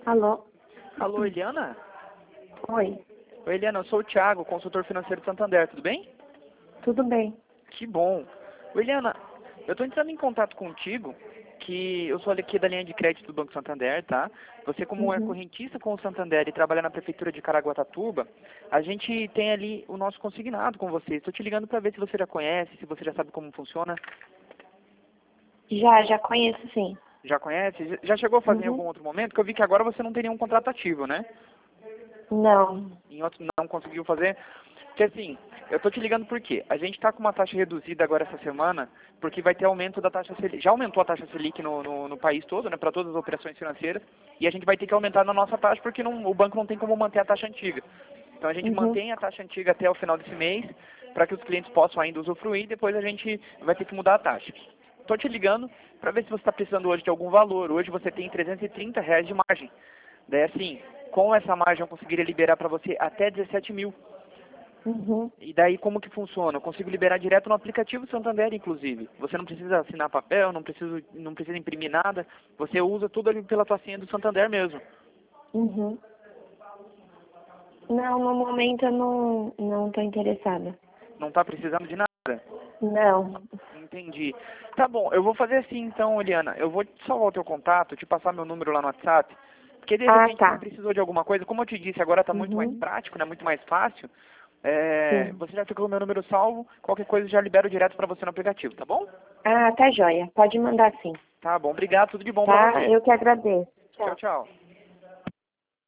Alô? Alô, Eliana? Oi, Oi, Eliana, eu sou o Thiago, consultor financeiro do Santander, tudo bem? tudo bem? Que bom. Oi, Eliana, eu estou entrando em contato contigo, que eu sou aqui da linha de crédito do Banco Santander, tá? Você, como é Uhum. correntista com o Santander e trabalha na Prefeitura de Caraguatatuba, a gente tem ali o nosso consignado com você. Estou te ligando para ver se você já conhece, se você já sabe como funciona. Já conheço sim. Já conhece? Já chegou a fazer em algum Uhum. outro momento? Que eu vi que agora você não tem nenhum contrato ativo, né? Não. Em outro não conseguiu fazer. Porque assim, eu tô te ligando por quê? A gente tá com uma taxa reduzida agora essa semana, porque vai ter aumento da taxa Selic. Já aumentou a taxa Selic no país todo, né, para todas as operações financeiras, e a gente vai ter que aumentar na nossa taxa porque o banco não tem como manter a taxa antiga. Então a gente Uhum. mantém a taxa antiga até o final desse mês, para que os clientes possam ainda usufruir, e depois a gente vai ter que mudar a taxa. Estou te ligando para ver se você está precisando hoje de algum valor. Hoje você tem R$ 330 de margem. Daí assim, com essa margem eu conseguiria liberar para você até 17 mil. Uhum. E daí como que funciona? Eu consigo liberar direto no aplicativo Santander, inclusive. Você não precisa assinar papel, não precisa imprimir nada. Você usa tudo ali pela tua senha do Santander mesmo. Uhum. Não, no momento eu não tô interessada. Não está precisando de nada. Não. Entendi. Tá bom, eu vou fazer assim então, Eliana. Eu vou te salvar o teu contato, te passar meu número lá no WhatsApp. Porque de Ah, repente você tá. precisou de alguma coisa. Como eu te disse, agora está muito mais Uhum. prático, né? Muito mais fácil. Sim. Você já ficou com o meu número salvo. Qualquer coisa eu já libero direto para você no aplicativo, tá bom? Ah, tá joia. Pode mandar sim. Tá bom, obrigado. Tudo de bom para Tá? você. Eu que agradeço. Tchau, Tchau. tchau.